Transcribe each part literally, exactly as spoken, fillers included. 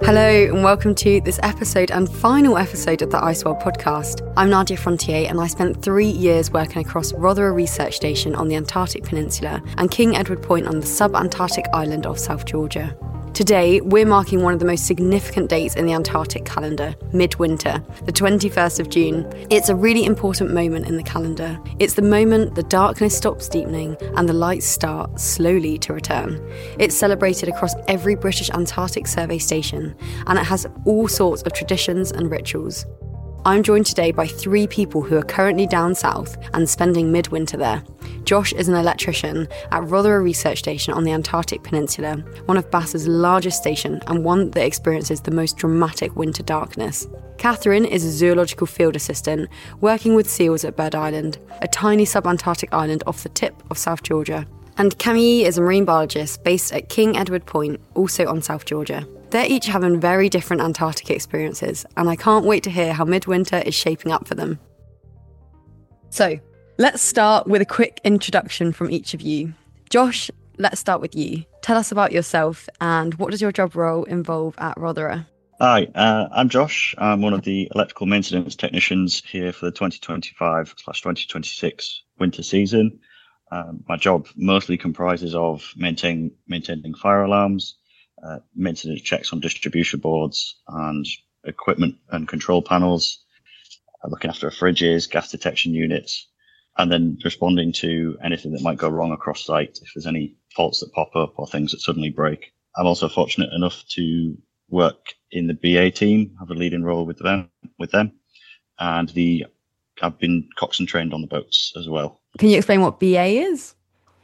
Hello and welcome to this episode and final episode of the Iceworld podcast. I'm Nadia Frontier and I spent three years working across Rothera Research Station on the Antarctic Peninsula and King Edward Point on the sub-Antarctic island of South Georgia. Today, we're marking one of the most significant dates in the Antarctic calendar, midwinter, the twenty-first of June. It's a really important moment in the calendar. It's the moment the darkness stops deepening and the lights start slowly to return. It's celebrated across every British Antarctic Survey station, and it has all sorts of traditions and rituals. I'm joined today by three people who are currently down south and spending midwinter there. Josh is an electrician at Rothera Research Station on the Antarctic Peninsula, one of B A S's largest station and one that experiences the most dramatic winter darkness. Catherine is a zoological field assistant working with seals at Bird Island, a tiny sub-Antarctic island off the tip of South Georgia. And Camille is a marine biologist based at King Edward Point, also on South Georgia. They're each having very different Antarctic experiences, and I can't wait to hear how midwinter is shaping up for them. So, let's start with a quick introduction from each of you. Josh, let's start with you. Tell us about yourself and what does your job role involve at Rothera? Hi, uh, I'm Josh. I'm one of the electrical maintenance technicians here for the twenty twenty-five slash twenty twenty-six winter season. Um, my job mostly comprises of maintain, maintaining fire alarms, uh, maintenance checks on distribution boards and equipment and control panels, uh, looking after fridges, gas detection units, and then responding to anything that might go wrong across site if there's any faults that pop up or things that suddenly break. I'm also fortunate enough to work in the B A team, have a leading role with them, with them, and the I've been coxswain trained on the boats as well. Can you explain what B A is?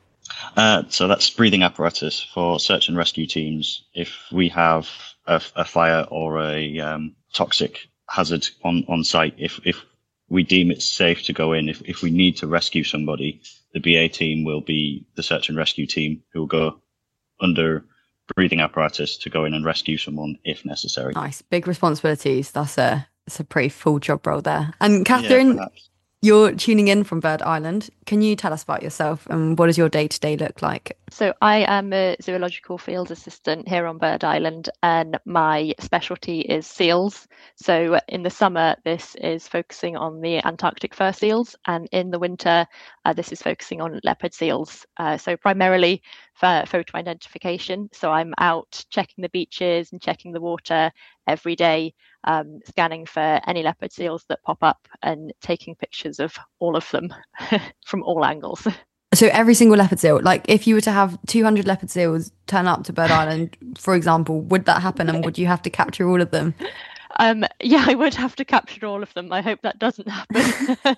Uh, so that's breathing apparatus for search and rescue teams. If we have a, a fire or a um, toxic hazard on, on site, if if we deem it safe to go in, if, if we need to rescue somebody, the B A team will be the search and rescue team who will go under breathing apparatus to go in and rescue someone if necessary. Nice. Big responsibilities. That's a, it's a pretty full job role there. And Catherine, Yeah, you're tuning in from Bird Island. Can you tell us about yourself and what does your day-to-day look like? So I am a zoological field assistant here on Bird Island and my specialty is seals. So in the summer, this is focusing on the Antarctic fur seals, and in the winter, uh, this is focusing on leopard seals. Uh, so primarily for photo identification. So I'm out checking the beaches and checking the water every day, um, scanning for any leopard seals that pop up and taking pictures of all of them from all angles. So every single leopard seal, like if you were to have two hundred leopard seals turn up to Bird Island, for example, would that happen and would you have to capture all of them? Um, yeah, I would have to capture all of them. I hope that doesn't happen.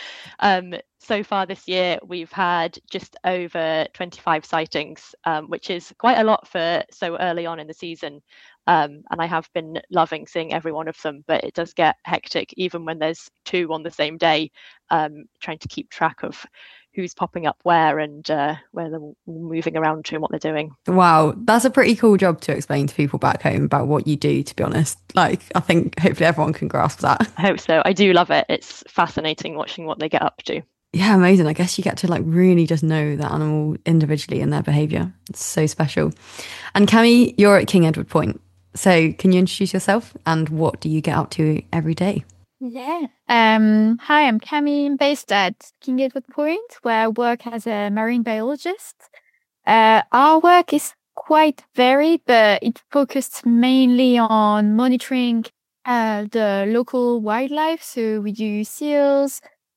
um, so far this year, we've had just over twenty-five sightings, um, which is quite a lot for so early on in the season. Um, and I have been loving seeing every one of them, but it does get hectic even when there's two on the same day, um, trying to keep track of who's popping up where and uh, where they're moving around to and what they're doing. Wow, that's a pretty cool job to explain to people back home about what you do, to be honest. Like, I think hopefully everyone can grasp that. I hope so. I do love it. It's fascinating watching what they get up to. Yeah, amazing. I guess you get to like really just know that animal individually and their behaviour. It's so special. And Camille, you're at King Edward Point. So can you introduce yourself and what do you get up to every day? Yeah. Um, hi, I'm Camille. I'm based at King Edward Point, where I work as a marine biologist. Uh, our work is quite varied, but it focused mainly on monitoring uh, the local wildlife. So we do seals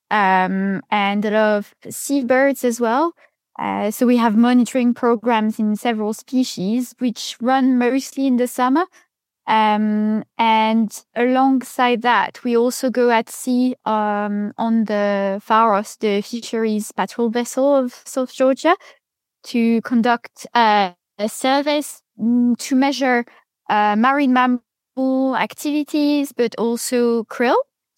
um, and a lot of seabirds as well. Uh, so we have monitoring programs in several species, which run mostly in the summer. Um, and alongside that, we also go at sea um, on the Pharos, the fisheries patrol vessel of South Georgia, to conduct uh, a surveys mm, to measure uh, marine mammal activities, but also krill.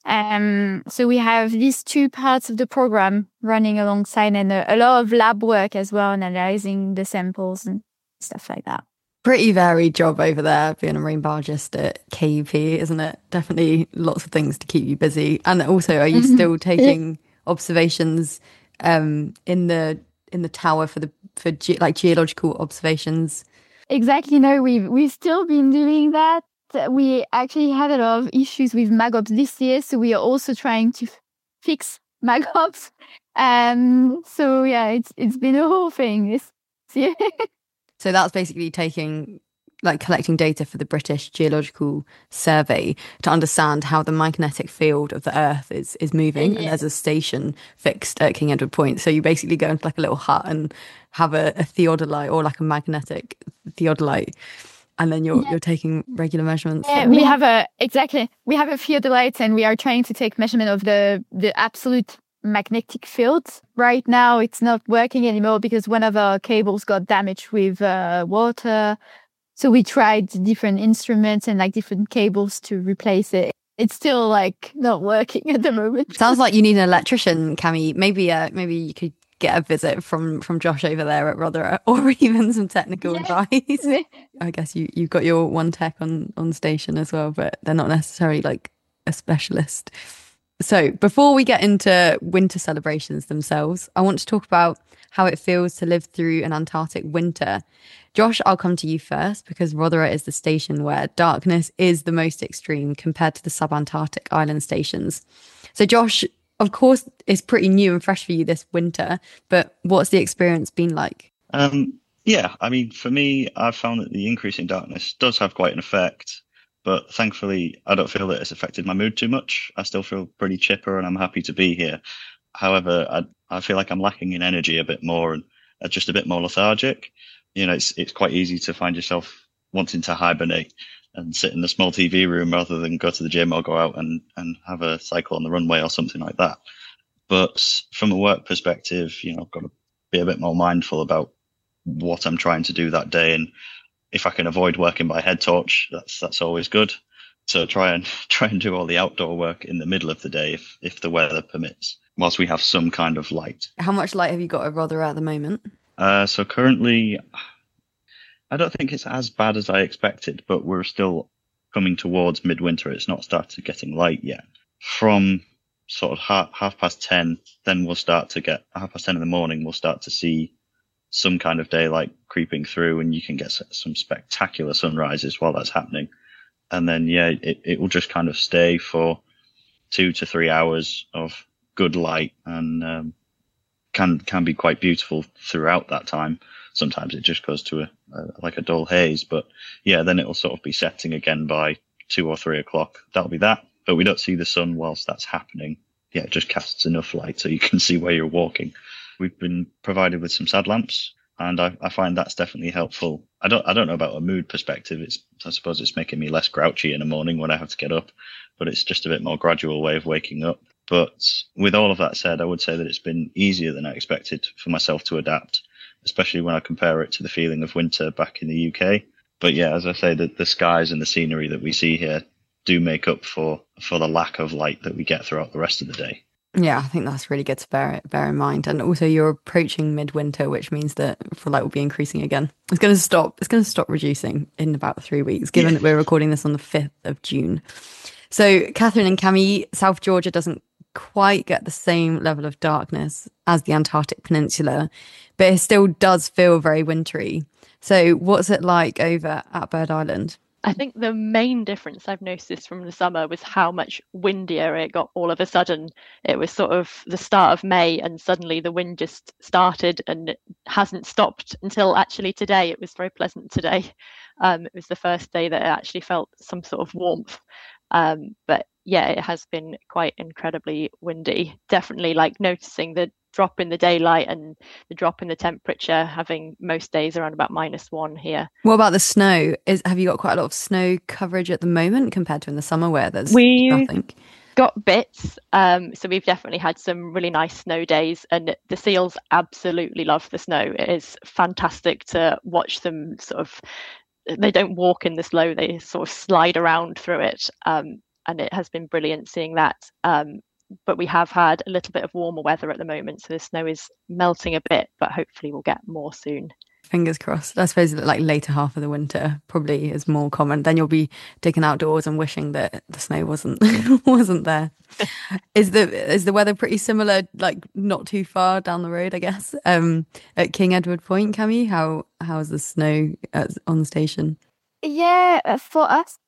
Um, so we have these two parts of the program running alongside, and a, a lot of lab work as well, analyzing the samples and stuff like that. Pretty varied job over there, being a marine biologist at K U P, isn't it? Definitely lots of things to keep you busy. And also, are you still taking observations um, in the in the tower for the for ge- like geological observations? Exactly. No, we've we've still been doing that. we actually had a lot of issues with maggots this year, so we are also trying to f- fix maggots. Um, so yeah, it's it's been a whole thing this year. So that's basically taking, like, collecting data for the British Geological Survey to understand how the magnetic field of the Earth is is moving. Yeah. And there's a station fixed at King Edward Point. So you basically go into like a little hut and have a, a theodolite or like a magnetic theodolite. And then you're yeah. you're taking regular measurements. Yeah, we have a exactly. We have a theodolite, and we are trying to take measurement of the the absolute magnetic fields. Right now, it's not working anymore because one of our cables got damaged with uh, water. So we tried different instruments and like different cables to replace it. It's still like not working at the moment. Sounds like you need an electrician, Cami. Maybe uh, maybe you could get a visit from from Josh over there at Rotherham, or even some technical yeah. advice. I guess you you've got your one tech on on station as well, but they're not necessarily like a specialist. So before we get into winter celebrations themselves, I want to talk about how it feels to live through an Antarctic winter. Josh, I'll come to you first, because Rothera is the station where darkness is the most extreme compared to the subantarctic island stations. So Josh, of course, it's pretty new and fresh for you this winter, but what's the experience been like? Um, yeah, I mean, for me, I've found that the increase in darkness does have quite an effect. But thankfully, I don't feel that it's affected my mood too much. I still feel pretty chipper and I'm happy to be here. However, I I feel like I'm lacking in energy a bit more and just a bit more lethargic. You know, it's it's quite easy to find yourself wanting to hibernate and sit in the small T V room rather than go to the gym or go out and, and have a cycle on the runway or something like that. But from a work perspective, you know, I've got to be a bit more mindful about what I'm trying to do that day, and if I can avoid working by head torch, that's that's always good. So try and try and do all the outdoor work in the middle of the day if if the weather permits, whilst we have some kind of light. How much light have you got at Rothera at the moment? Uh, so currently, I don't think it's as bad as I expected, but we're still coming towards midwinter. It's not started getting light yet. From sort of half, half past ten, then we'll start to get half past ten in the morning. We'll start to see some kind of daylight creeping through, and you can get some spectacular sunrises while that's happening. And then, yeah, it, it will just kind of stay for two to three hours of good light, and um, can can be quite beautiful throughout that time. Sometimes it just goes to a, a like a dull haze, but yeah, then it will sort of be setting again by two or three o'clock. That'll be that. But we don't see the sun whilst that's happening. Yeah, it just casts enough light so you can see where you're walking. We've been provided with some sad lamps, and I, I find that's definitely helpful. I don't I don't know about a mood perspective. It's I suppose it's making me less grouchy in the morning when I have to get up, but it's just a bit more gradual way of waking up. But with all of that said, I would say that it's been easier than I expected for myself to adapt, especially when I compare it to the feeling of winter back in the U K. But yeah, as I say, the, the skies and the scenery that we see here do make up for, for the lack of light that we get throughout the rest of the day. Yeah, I think that's really good to bear bear in mind. And also you're approaching midwinter, which means that for light will be increasing again. It's going to stop. It's going to stop reducing in about three weeks, given yeah. that we're recording this on the fifth of June. So Catherine and Cami, South Georgia doesn't quite get the same level of darkness as the Antarctic Peninsula, but it still does feel very wintry. So what's it like over at Bird Island? I think the main difference I've noticed from the summer was how much windier it got all of a sudden. It was sort of the start of May and suddenly the wind just started and it hasn't stopped until actually today. It was very pleasant today. Um, it was the first day that I actually felt some sort of warmth. Um, but yeah, it has been quite incredibly windy. Definitely like noticing the drop in the daylight and the drop in the temperature, having most days around about minus one here. What about the snow? Is have you got quite a lot of snow coverage at the moment compared to in the summer where there's we've nothing? Got bits. Um, so we've definitely had some really nice snow days, and the seals absolutely love the snow. It is fantastic to watch them sort of, they don't walk in the snow, they sort of slide around through it. Um, and it has been brilliant seeing that. Um, but we have had a little bit of warmer weather at the moment, so the snow is melting a bit, but hopefully we'll get more soon. Fingers crossed. I suppose like later half of the winter probably is more common. Then you'll be taking outdoors and wishing that the snow wasn't wasn't there. Is the is the weather pretty similar, like not too far down the road, I guess, um, at King Edward Point, Cami? How how is the snow at, on the station? Yeah, for us,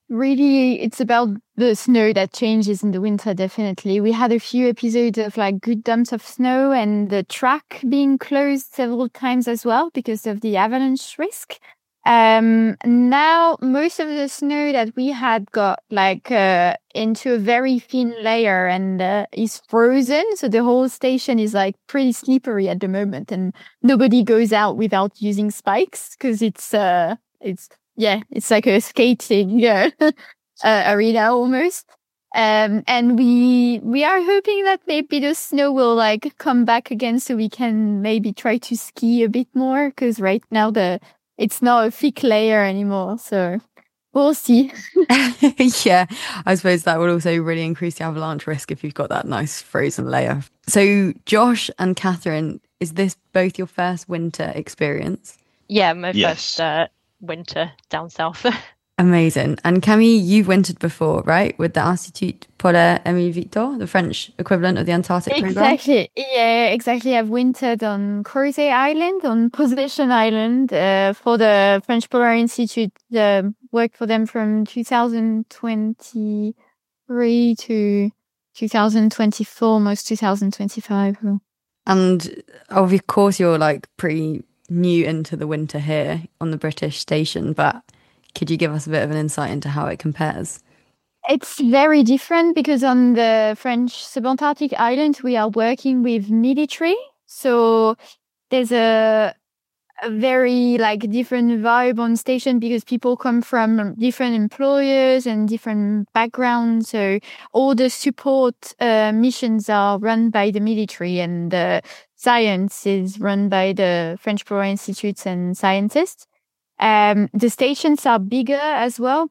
really, it's about the snow that changes in the winter, definitely. We had a few episodes of like good dumps of snow and the track being closed several times as well because of the avalanche risk. Um, now most of the snow that we had got like uh, into a very thin layer and uh, is frozen. So the whole station is like pretty slippery at the moment, and nobody goes out without using spikes because it's uh, it's yeah, it's like a skating uh, uh, arena almost. Um, and we we are hoping that maybe the snow will like come back again, so we can maybe try to ski a bit more. Because right now the it's not a thick layer anymore, so we'll see. Yeah, I suppose that would also really increase the avalanche risk if you've got that nice frozen layer. So, Josh and Catherine, is this both your first winter experience? Yeah, my Yes. first uh, winter down south. Amazing. And Camille, you've wintered before, right? With the Institut Polaire Émile Victor, the French equivalent of the Antarctic program? Exactly. Yeah, exactly. I've wintered on Crozet Island, on Possession Island, uh, for the French Polar Institute. Uh, worked for them from two thousand twenty-three to two thousand twenty-four, almost two thousand twenty-five. And of course, you're like pretty new into the winter here on the British station, but could you give us a bit of an insight into how it compares? It's very different because on the French subantarctic island, we are working with military. So there's a, a very like different vibe on station because people come from different employers and different backgrounds. So all the support uh, missions are run by the military, and the science is run by the French Polar Institutes and scientists. Um, the stations are bigger as well.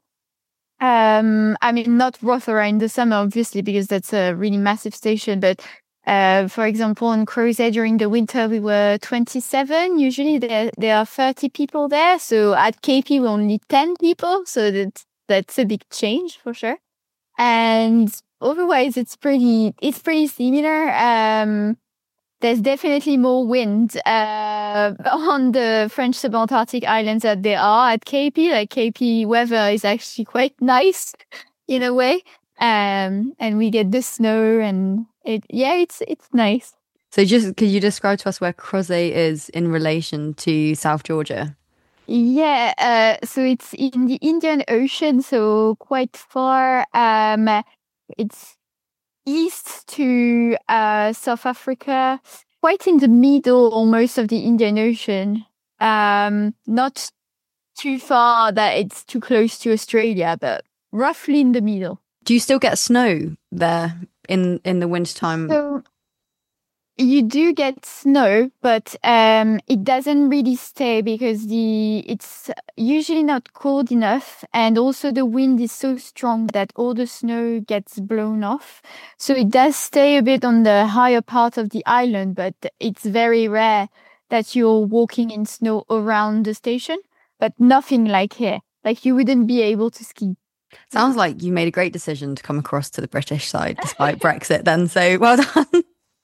Um, I mean, not Rothera in the summer, obviously, because that's a really massive station. But, uh, for example, in Crozet during the winter, we were twenty-seven. Usually there, there are thirty people there. So at K P, we're only ten people. So that, that's a big change for sure. And otherwise, it's pretty, it's pretty similar. Um, There's definitely more wind uh, on the French subantarctic islands than there are at K P. Like K P weather is actually quite nice in a way, um, and we get the snow, and it yeah, it's it's nice. So, just could you describe to us where Crozet is in relation to South Georgia? Yeah, uh, so it's in the Indian Ocean, so quite far. Um, it's east to uh, South Africa, quite in the middle almost of the Indian Ocean. Um, not too far that it's too close to Australia, but roughly in the middle. Do you still get snow there in, in the wintertime? So you do get snow, but um, it doesn't really stay because the it's usually not cold enough, and also the wind is so strong that all the snow gets blown off. So it does stay a bit on the higher part of the island, but it's very rare that you're walking in snow around the station, but nothing like here. Like you wouldn't be able to ski. Sounds like you made a great decision to come across to the British side despite Brexit then, so well done.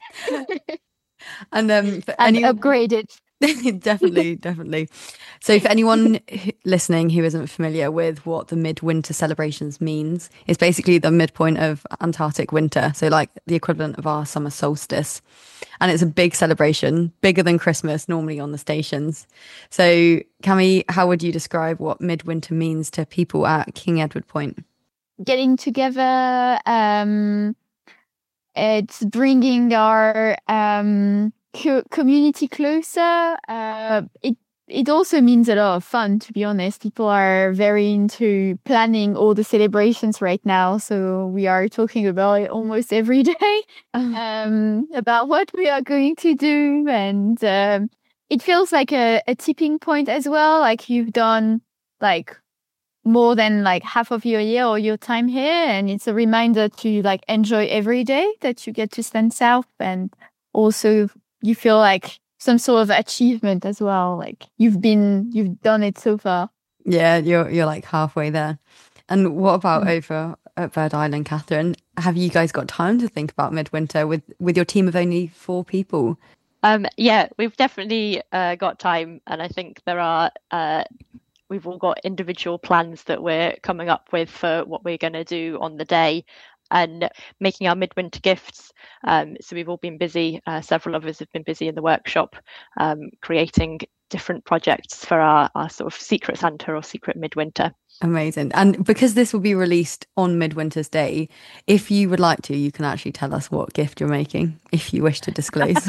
And um for and anyone... upgraded. definitely definitely so for anyone listening who isn't familiar with what the midwinter celebrations means, it's basically the midpoint of Antarctic winter, so like the equivalent of our summer solstice, and it's a big celebration, bigger than Christmas normally on the stations. So Camille, how would you describe what midwinter means to people at King Edward Point? Getting together, um it's bringing our um, co- community closer. Uh, it it also means a lot of fun, to be honest. People are very into planning all the celebrations right now, so we are talking about it almost every day, um, about what we are going to do, and um, it feels like a, a tipping point as well. Like you've done like more than like half of your year or your time here, and it's a reminder to like enjoy every day that you get to spend south, and also you feel like some sort of achievement as well, like you've been you've done it so far. Yeah, you're you're like halfway there. And what about mm. over at Bird Island, Catherine? Have you guys got time to think about midwinter with with your team of only four people? Um, yeah, we've definitely uh, got time, and I think there are uh, we've all got individual plans that we're coming up with for what we're going to do on the day, and making our midwinter gifts. Um, so we've all been busy. Uh, several of us have been busy in the workshop, um, creating different projects for our, our sort of secret Santa or secret midwinter. Amazing. And because this will be released on Midwinter's Day, if you would like to, you can actually tell us what gift you're making, if you wish to disclose.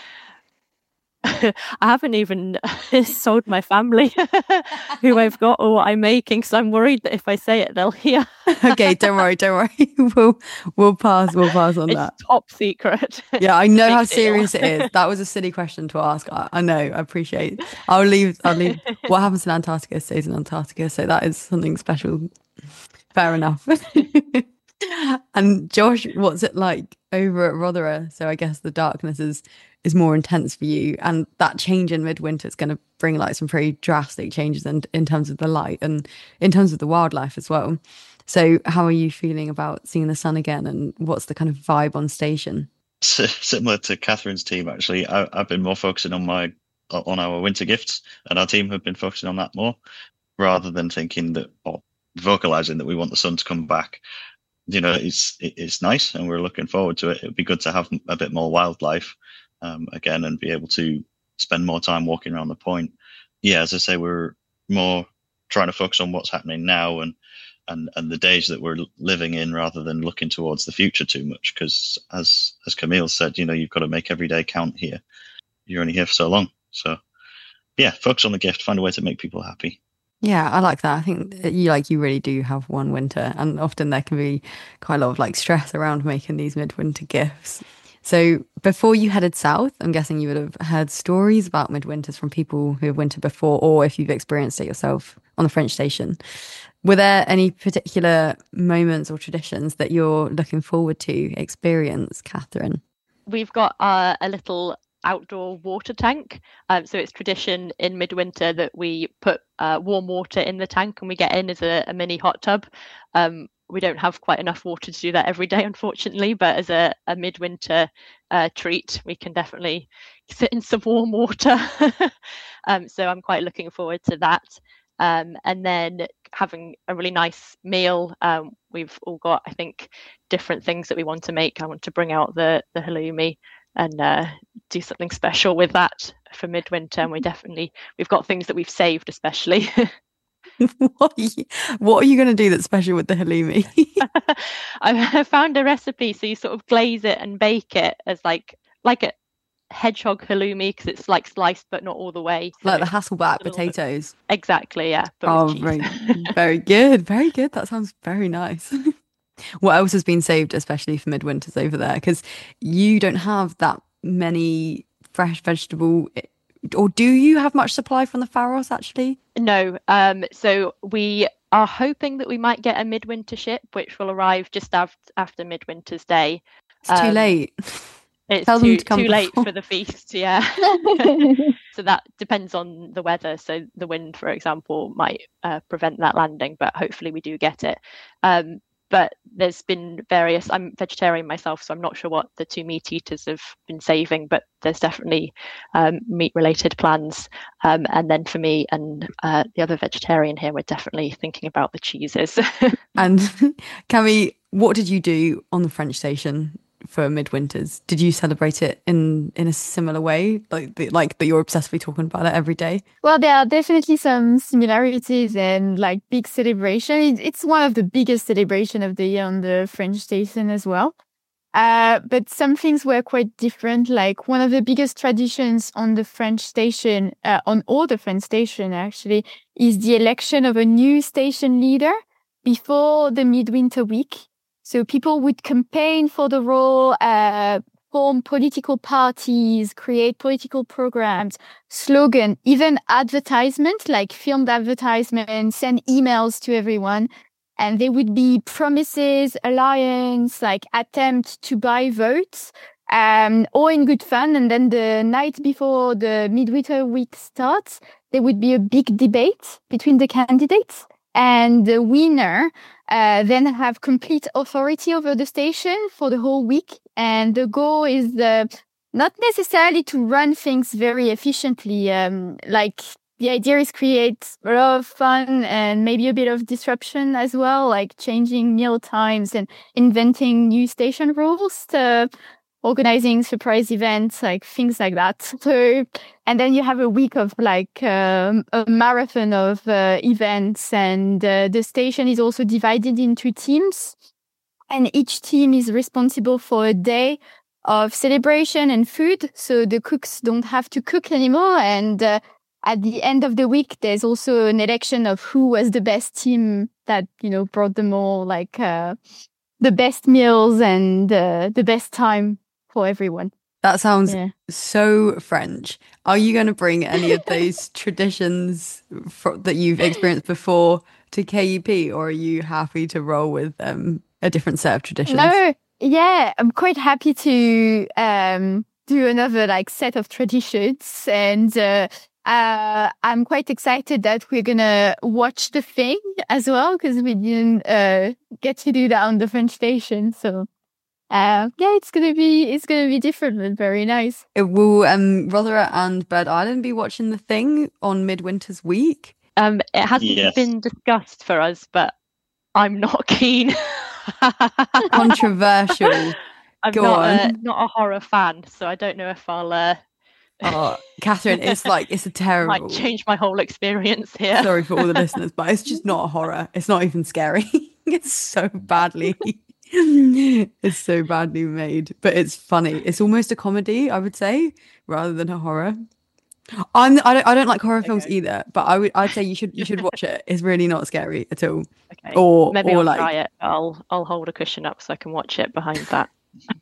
I haven't even sold my family who I've got or what I'm making, so I'm worried that if I say it, they'll hear. Okay, don't worry, don't worry. We'll we'll pass. We'll pass on it's that. Top secret. Yeah, I know how Big serious deal. it is. That was a silly question to ask. I, I know. I appreciate. I'll leave. I'll leave. What happens in Antarctica stays in Antarctica. So that is something special. Fair enough. And Josh, what's it like over at Rotherham? So I guess the darkness is is more intense for you, and that change in midwinter is going to bring like some pretty drastic changes in, in terms of the light and in terms of the wildlife as well. So how are you feeling about seeing the sun again, and what's the kind of vibe on station? Similar to Catherine's team, actually, I, I've been more focusing on my on our winter gifts, and our team have been focusing on that more, rather than thinking that or vocalizing that we want the sun to come back. You know, it's it's nice, and we're looking forward to it. It'd be good to have a bit more wildlife um, again, and be able to spend more time walking around the point. Yeah, as I say, we're more trying to focus on what's happening now and and and the days that we're living in, rather than looking towards the future too much. Because as as Camille said, you know, you've got to make every day count here. You're only here for so long, so yeah, focus on the gift, find a way to make people happy. Yeah, I like that. I think you like you really do have one winter, and often there can be quite a lot of like stress around making these midwinter gifts. So before you headed south, I'm guessing you would have heard stories about midwinters from people who have wintered before, or if you've experienced it yourself on the French station. Were there any particular moments or traditions that you're looking forward to experience, Catherine? We've got uh, a little outdoor water tank. Um, so it's tradition in midwinter that we put uh, warm water in the tank and we get in as a, a mini hot tub. Um, we don't have quite enough water to do that every day, unfortunately, but as a, a midwinter uh, treat, we can definitely sit in some warm water. um, so I'm quite looking forward to that. Um, and then having a really nice meal. Um, we've all got, I think, different things that we want to make. I want to bring out the, the halloumi and uh, do something special with that for midwinter. And we definitely, we've got things that we've saved, especially. What are you, what are you going to do that's special with the halloumi? I found a recipe. So you sort of glaze it and bake it as like like a hedgehog halloumi, because it's like sliced but not all the way. So Like the Hasselback potatoes. Bit, exactly, yeah. Oh, very, very good. Very good. That sounds very nice. What else has been saved, especially for midwinters over there? Because you don't have that many fresh vegetable, or do you have much supply from the Faroes actually? No. Um. So we are hoping that we might get a midwinter ship, which will arrive just after after Midwinter's Day. It's um, too late. It's too, to too late for the feast, yeah. So that depends on the weather. So the wind, for example, might uh, prevent that landing, but hopefully we do get it. Um. But there's been various, I'm vegetarian myself, so I'm not sure what the two meat eaters have been saving, but there's definitely um, meat related plans. Um, and then for me and uh, the other vegetarian here, we're definitely thinking about the cheeses. And Cami, what did you do on the French station for midwinters? Did you celebrate it in in a similar way, like the, like that you're obsessively talking about it every day? Well, there are definitely some similarities and like big celebration. It's one of the biggest celebration of the year on the French station as well. Uh, but some things were quite different. Like one of the biggest traditions on the French station, uh, on all the French station actually, is the election of a new station leader before the midwinter week. So people would campaign for the role, uh, form political parties, create political programs, slogan, even advertisement, like filmed advertisements, send emails to everyone. And there would be promises, alliance, like attempt to buy votes, um, all in good fun. And then the night before the midwinter week starts, there would be a big debate between the candidates. And the winner uh, then have complete authority over the station for the whole week. And the goal is uh, not necessarily to run things very efficiently. Um, like the idea is create a lot of fun and maybe a bit of disruption as well, like changing meal times and inventing new station rules to organizing surprise events, like things like that. So, and then you have a week of like um, a marathon of uh, events, and uh, the station is also divided into teams, and each team is responsible for a day of celebration and food. So the cooks don't have to cook anymore, and uh, at the end of the week, there's also an election of who was the best team that, you know, brought them all like uh, the best meals and uh, the best time for everyone. That sounds yeah. so French. Are you going to bring any of those traditions for, that you've experienced before to K U P, or are you happy to roll with um, a different set of traditions? No, yeah, I'm quite happy to um, do another like set of traditions, and uh, uh, I'm quite excited that we're gonna watch the thing as well, because we didn't uh, get to do that on the French station, so. Uh, yeah, it's gonna be it's gonna be different but very nice. It will um, Rotherham and Bird Island be watching the thing on Midwinter's week? Um, it hasn't Yes. been discussed for us, but I'm not keen. Controversial. I'm Go not a, on. not a horror fan, so I don't know if I'll uh, Oh, Catherine, it's like it's a terrible. might change my whole experience here. Sorry for all the listeners, but it's just not a horror. It's not even scary. It's so badly. It's so badly made, but it's funny. It's almost a comedy, I would say, rather than a horror. I'm I don't I don't like horror films Okay. either, but I would I'd say you should you should watch it. It's really not scary at all. Okay. Or Maybe or I'll like try it. I'll I'll hold a cushion up so I can watch it behind that.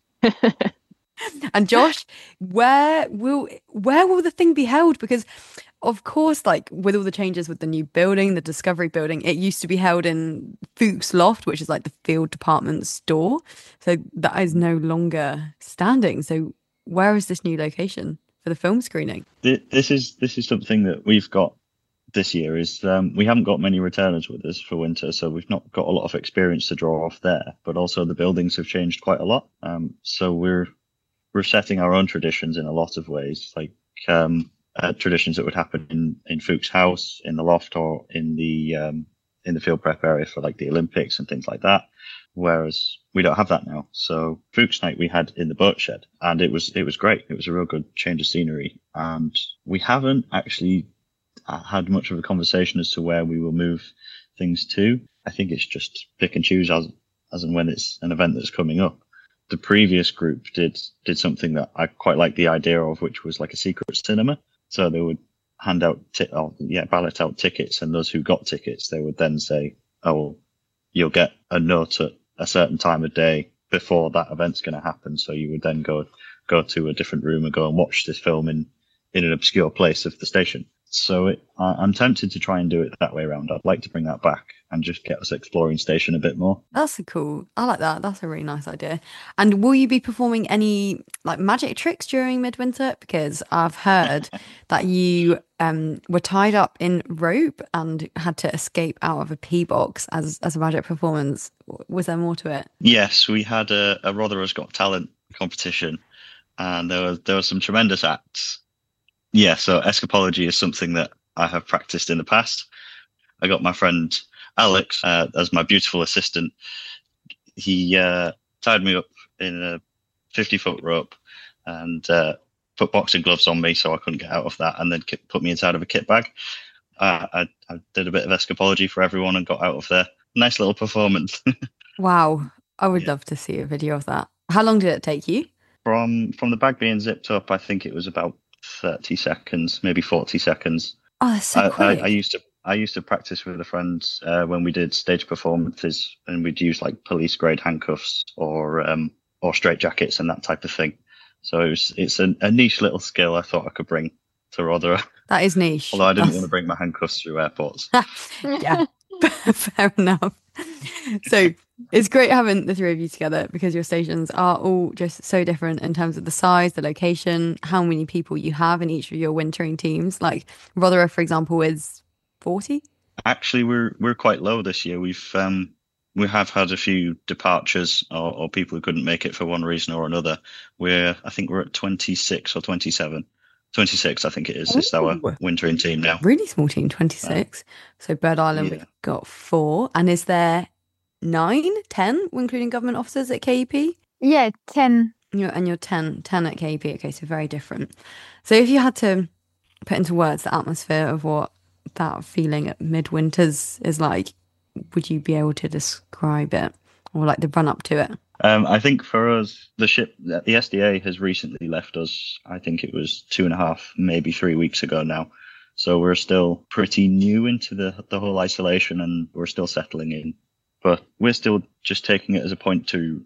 And Josh, where will where will the thing be held? Because of course, like with all the changes with the new building, the Discovery building, it used to be held in Fuchs Loft, which is like the field department store. So that is no longer standing. So where is this new location for the film screening? Th- This is this is something that we've got this year. Is um, we haven't got many returners with us for winter, so we've not got a lot of experience to draw off there. But also the buildings have changed quite a lot. Um, so we're we're setting our own traditions in a lot of ways, like um, uh, traditions that would happen in in Fuchs House, in the loft, or in the um, in the field prep area for like the Olympics and things like that. Whereas we don't have that now. So Fuchs Night we had in the boat shed, and it was it was great. It was a real good change of scenery, and we haven't actually had much of a conversation as to where we will move things to. I think it's just pick and choose as as and when it's an event that's coming up. The previous group did did something that I quite liked the idea of, which was like a secret cinema. So they would hand out, t- oh, yeah, ballot out tickets, and those who got tickets, they would then say, "Oh, well, you'll get a note at a certain time of day before that event's going to happen." So you would then go go to a different room and go and watch this film in in an obscure place of the station. So it, I, I'm tempted to try and do it that way around. I'd like to bring that back and just get us exploring station a bit more. That's a cool. I like that. That's a really nice idea. And will you be performing any like magic tricks during Midwinter? Because I've heard that you um were tied up in rope and had to escape out of a pea box as as a magic performance. Was there more to it? Yes, we had a, a Rotherham's Got Talent competition, and there was there were some tremendous acts. Yeah, so escapology is something that I have practiced in the past. I got my friend Alex uh, as my beautiful assistant. He uh, tied me up in a fifty-foot rope and uh, put boxing gloves on me so I couldn't get out of that, and then put me inside of a kit bag. Uh, I, I did a bit of escapology for everyone and got out of there. Nice little performance. Wow, I would Yeah. love to see a video of that. How long did it take you? From from the bag being zipped up, I think it was about thirty seconds, maybe forty seconds. Oh, that's so I, quick. I, I used to I used to practice with a friend uh, when we did stage performances, and we'd use like police grade handcuffs or um, or straight jackets and that type of thing. So it was, it's a, a niche little skill I thought I could bring to Rotherham. That is niche. Although I didn't That's- want to bring my handcuffs through airports. Yeah, fair enough. So it's great having the three of you together because your stations are all just so different in terms of the size, the location, how many people you have in each of your wintering teams. Like Rotherham, for example, is forty. Actually, we're we're quite low this year. We've um, we have had a few departures or, or people who couldn't make it for one reason or another. We're I think we're at twenty-six or twenty-seven. twenty-six, I think it is. It's our wintering team now. Really small team, twenty-six. Um, so Bird Island, yeah. We've got four. And is there nine, ten, including government officers at K E P? Yeah, ten. You're, and you're ten, ten at K E P. Okay, so very different. So if you had to put into words the atmosphere of what that feeling at midwinters is like, would you be able to describe it, or like the run up to it? Um, I think for us, the ship, the S D A has recently left us. I think it was two and a half, maybe three weeks ago now. So we're still pretty new into the the whole isolation, and we're still settling in. But we're still just taking it as a point to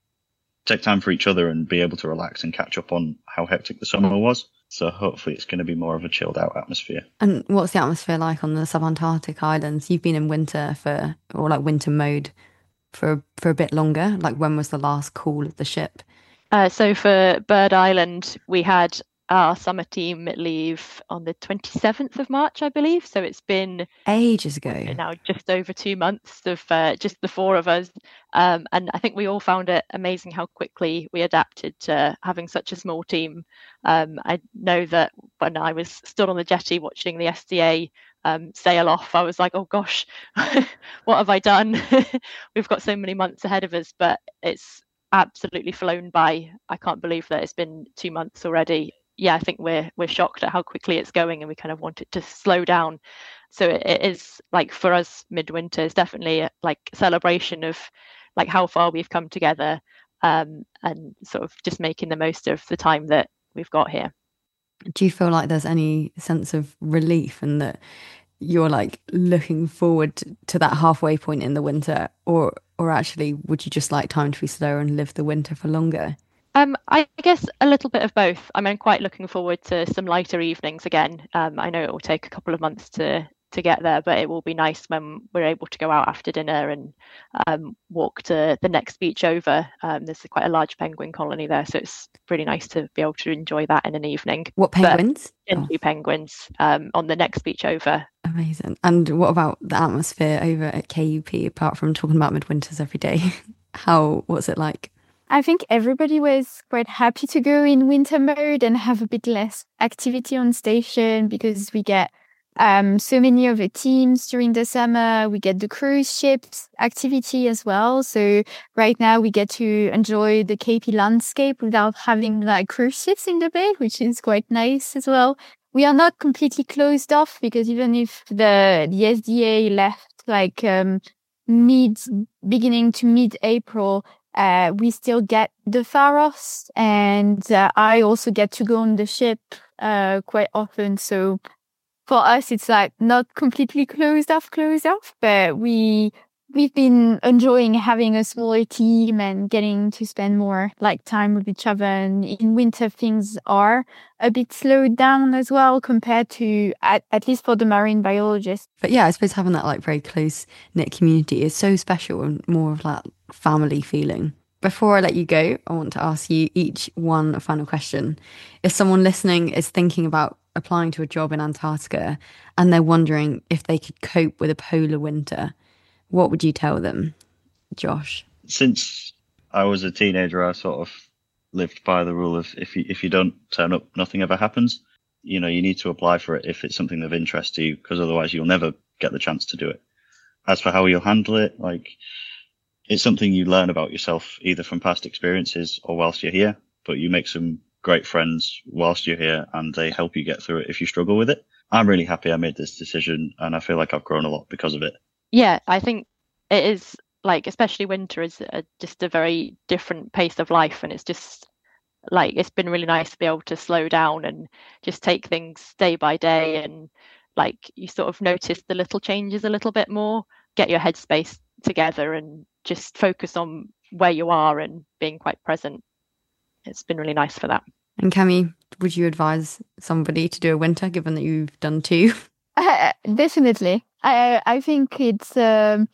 take time for each other and be able to relax and catch up on how hectic the summer was. So hopefully it's going to be more of a chilled out atmosphere. And what's the atmosphere like on the subantarctic islands? You've been in winter for, or like winter mode for for a bit longer. Like, when was the last call of the ship? Uh, so for Bird Island, we had our summer team leave on the twenty-seventh of March, I believe. So it's been ages ago now, just over two months of uh, just the four of us. Um, and I think we all found it amazing how quickly we adapted to having such a small team. Um, I know that when I was stood on the jetty watching the S D A um, sail off, I was like, oh gosh, what have I done? We've got so many months ahead of us, but it's absolutely flown by. I can't believe that it's been two months already. Yeah, I think we're we're shocked at how quickly it's going, and we kind of want it to slow down. So it, it is, like, for us, midwinter is definitely a, like celebration of like how far we've come together, um, and sort of just making the most of the time that we've got here. Do you feel like there's any sense of relief and that you're like looking forward to that halfway point in the winter, or or actually would you just like time to be slower and live the winter for longer? Um, I guess a little bit of both. I mean, I'm quite looking forward to some lighter evenings again. Um, I know it will take a couple of months to to get there, but it will be nice when we're able to go out after dinner and um, walk to the next beach over. Um, there's quite a large penguin colony there, so it's really nice to be able to enjoy that in an evening. What penguins? Gentoo oh. penguins um, on the next beach over. Amazing. And what about the atmosphere over at K U P, apart from talking about midwinters every day? How, what's it like? I think everybody was quite happy to go in winter mode and have a bit less activity on station, because we get um, so many of the teams during the summer. We get the cruise ships activity as well. So right now we get to enjoy the K P landscape without having like cruise ships in the bay, which is quite nice as well. We are not completely closed off, because even if the, the S D A left like um, mid, beginning to mid-April, Uh, we still get the Pharos, and uh, I also get to go on the ship uh, quite often. So for us, it's like not completely closed off, closed off, but we we've been enjoying having a smaller team and getting to spend more like time with each other. And in winter, things are a bit slowed down as well compared to at, at least for the marine biologists. But yeah, I suppose having that like very close knit community is so special and more of that family feeling. Before I let you go, I want to ask you each one a final question. If someone listening is thinking about applying to a job in Antarctica and they're wondering if they could cope with a polar winter, what would you tell them, Josh? Since I was a teenager, I sort of lived by the rule of if you if you don't turn up, nothing ever happens. You know, you need to apply for it if it's something of interest to you, because otherwise you'll never get the chance to do it. As for how you'll handle it, like, it's something you learn about yourself either from past experiences or whilst you're here, but you make some great friends whilst you're here and they help you get through it if you struggle with it. I'm really happy I made this decision, and I feel like I've grown a lot because of it. Yeah, I think it is, like, especially winter is a, just a very different pace of life, and it's just like, it's been really nice to be able to slow down and just take things day by day, and like, you sort of notice the little changes a little bit more, get your headspace together and just focus on where you are and being quite present. It's been really nice for that. And Cami, would you advise somebody to do a winter, given that you've done two? Uh, definitely. I I think it's um,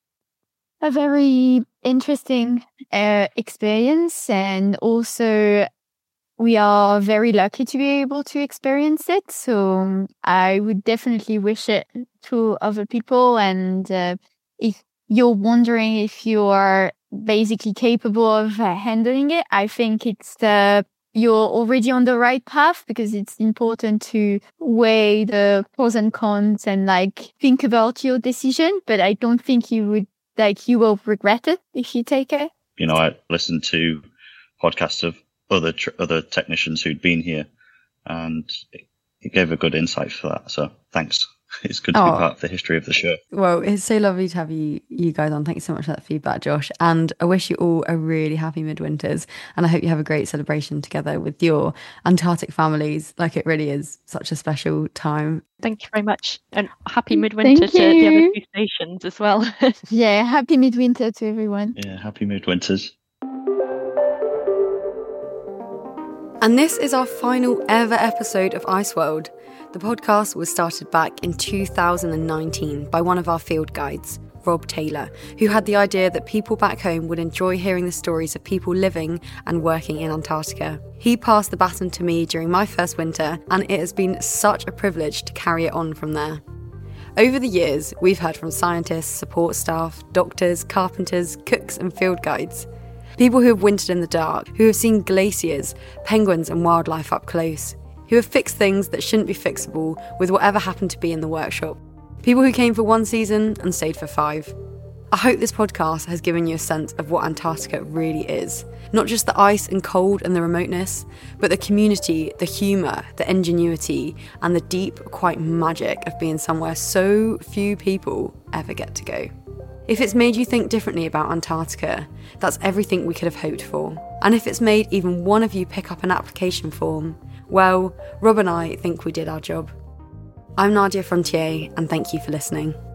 a very interesting uh, experience, and also we are very lucky to be able to experience it. So I would definitely wish it to other people. And uh, if you're wondering if you are basically capable of uh, handling it, I think it's uh, you're already on the right path, because it's important to weigh the pros and cons and like think about your decision. But I don't think you would like you will regret it if you take it. You know, I listened to podcasts of other tr- other technicians who'd been here, and it, it gave a good insight for that. So thanks. It's good to oh. be part of the history of the show. Well, it's so lovely to have you you guys on. Thank you so much for that feedback, Josh. And I wish you all a really happy midwinters. And I hope you have a great celebration together with your Antarctic families. Like, it really is such a special time. Thank you very much. And happy midwinter to the other two stations as well. Yeah, happy midwinter to everyone. Yeah, happy midwinters. And this is our final ever episode of Ice World. The podcast was started back in two thousand nineteen by one of our field guides, Rob Taylor, who had the idea that people back home would enjoy hearing the stories of people living and working in Antarctica. He passed the baton to me during my first winter, and it has been such a privilege to carry it on from there. Over the years, we've heard from scientists, support staff, doctors, carpenters, cooks and field guides. People who have wintered in the dark, who have seen glaciers, penguins and wildlife up close, who have fixed things that shouldn't be fixable with whatever happened to be in the workshop. People who came for one season and stayed for five. I hope this podcast has given you a sense of what Antarctica really is. Not just the ice and cold and the remoteness, but the community, the humour, the ingenuity, and the deep, quiet magic of being somewhere so few people ever get to go. If it's made you think differently about Antarctica, that's everything we could have hoped for. And if it's made even one of you pick up an application form, well, Rob and I think we did our job. I'm Nadia Frontier, and thank you for listening.